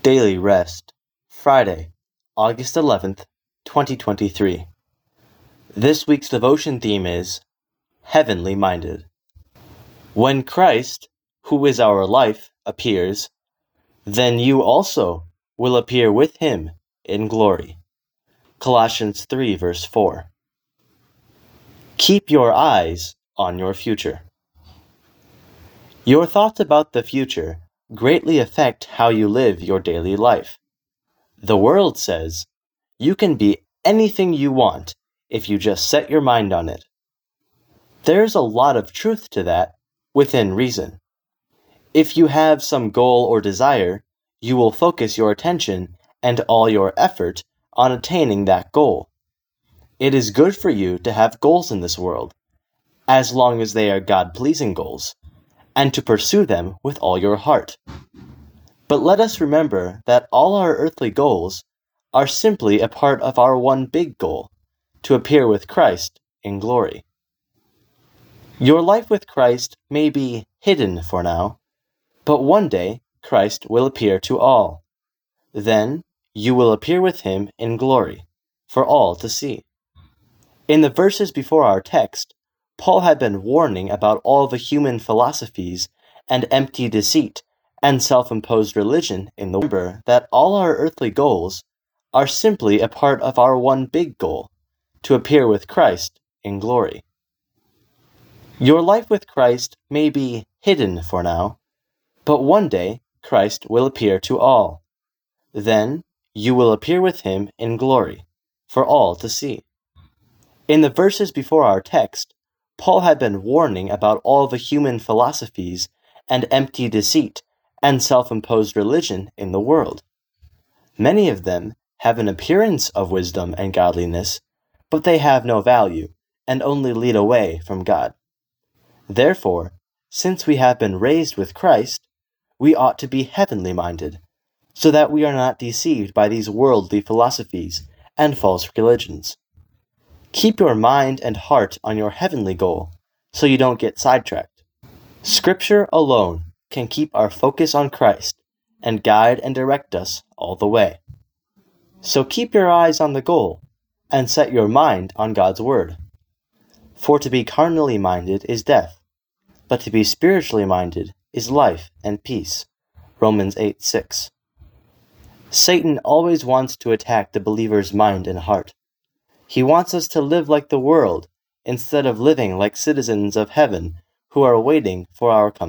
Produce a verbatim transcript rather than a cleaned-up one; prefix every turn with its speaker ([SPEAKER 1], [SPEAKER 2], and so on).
[SPEAKER 1] Daily Rest, Friday, August eleventh, twenty twenty-three. This week's devotion theme is Heavenly Minded. When Christ, who is our life, appears, then you also will appear with him in glory. Colossians three verse four. Keep your eyes on your future. Your thoughts about the future greatly affect how you live your daily life. The world says you can be anything you want if you just set your mind on it. There's a lot of truth to that, within reason. If you have some goal or desire, you will focus your attention and all your effort on attaining that goal. It is good for you to have goals in this world, as long as they are God-pleasing goals, and to pursue them with all your heart. But let us remember that all our earthly goals are simply a part of our one big goal, to appear with Christ in glory. Your life with Christ may be hidden for now, but one day Christ will appear to all. Then you will appear with him in glory, for all to see. In the verses before our text, Paul had been warning about all the human philosophies and empty deceit and self-imposed religion in the world. Remember that all our earthly goals are simply a part of our one big goal, to appear with Christ in glory. Your life with Christ may be hidden for now, but one day Christ will appear to all. Then you will appear with him in glory, for all to see. In the verses before our text, Paul had been warning about all the human philosophies and empty deceit and self-imposed religion in the world. Many of them have an appearance of wisdom and godliness, but they have no value and only lead away from God. Therefore, since we have been raised with Christ, we ought to be heavenly minded, so that we are not deceived by these worldly philosophies and false religions. Keep your mind and heart on your heavenly goal, so you don't get sidetracked. Scripture alone can keep our focus on Christ and guide and direct us all the way. So keep your eyes on the goal and set your mind on God's word. For to be carnally minded is death, but to be spiritually minded is life and peace. Romans eight six. Satan always wants to attack the believer's mind and heart. He wants us to live like the world instead of living like citizens of heaven who are waiting for our coming.